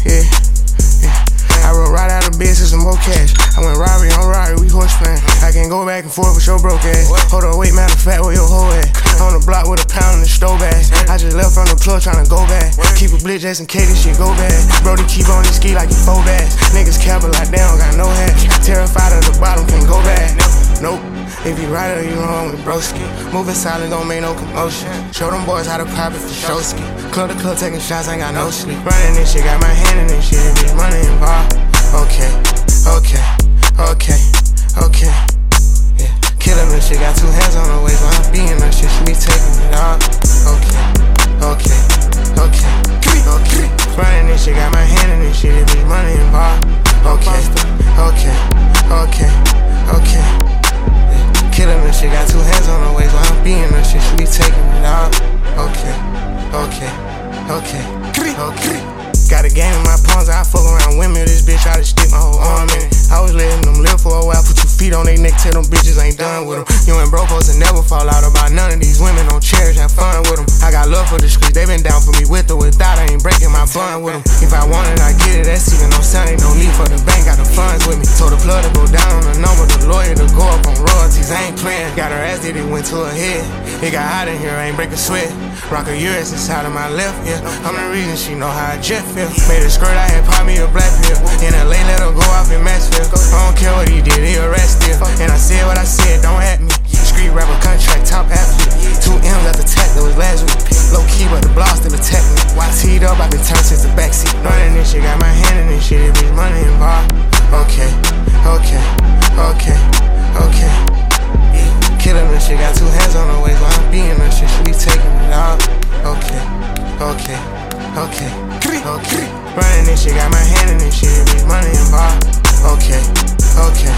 yeah. I rode right out of bed to some more cash. I went robbery on robbery, we horse playing. I can't go back and forth with your broke ass. Hold on, wait, matter of fact, where your hoe at? On the block with a pound in the stove bag. I just left from the plug tryna go back. Keep a blitz just in case this shit go bad. Brody keep on his ski like he 4 bags. Niggas capping like they don't got no hat. Terrified of the bottom, can't go back. Nope. If you right or you wrong with broski. Moving silent, don't make no commotion. Show them boys how to pop it for show ski. Club to club, taking shots, ain't got no sleep. Running this shit, got my hand in this shit. Bitch, money involved. Okay, okay, okay, okay. Yeah, killing this shit, got 2 hands on her waist. While I'm being that shit, she be taking it off. Okay, okay, okay, okay. Running this shit, got my hand in this shit. Bitch, money involved. Okay, okay, okay, okay. Killing this shit, got 2 hands on her waist. While I'm being that shit, she be taking it off. Okay, okay, okay, okay. Got a game in my palms, I fuck around women. This bitch try to stick my whole arm in it. I was letting them live for a while, put your feet on their neck, tell them bitches ain't done with them. You and bro supposed to never fall out about none of these women. Don't cherish, have fun with them. I got love for the streets, they been down for me with or without. I ain't breaking my bond with them. If I want it, I get it, that's even on Sunday. No need for the bank, got the funds with me. Told the plug to go down on the number, the lawyer to go up on royalties. I ain't playing. Got her ass did it, went to her head. It got hot in here, I ain't break a sweat. Rock a US inside of my left ear. I'm the reason she know how I jet feel. Made a skirt, I had popped me a black pill. In LA, let her go off in Maxfield. I don't care what he did, he arrested. And I said what I said, don't at me. Street rapper contract, top athlete. 2 M's at the tech, that was last week. Low key, but the block still attack me. Teed up, I been turned since the backseat. Running this shit, got my hand in this shit. It bitch money involved. Okay, okay, okay, okay. Killing this shit, got 2 hands on her waist. While I'm being that shit, she be taking it off. Okay, okay, okay, okay. Running this shit, got my hand in this shit. Bitch, money involved. Okay, okay.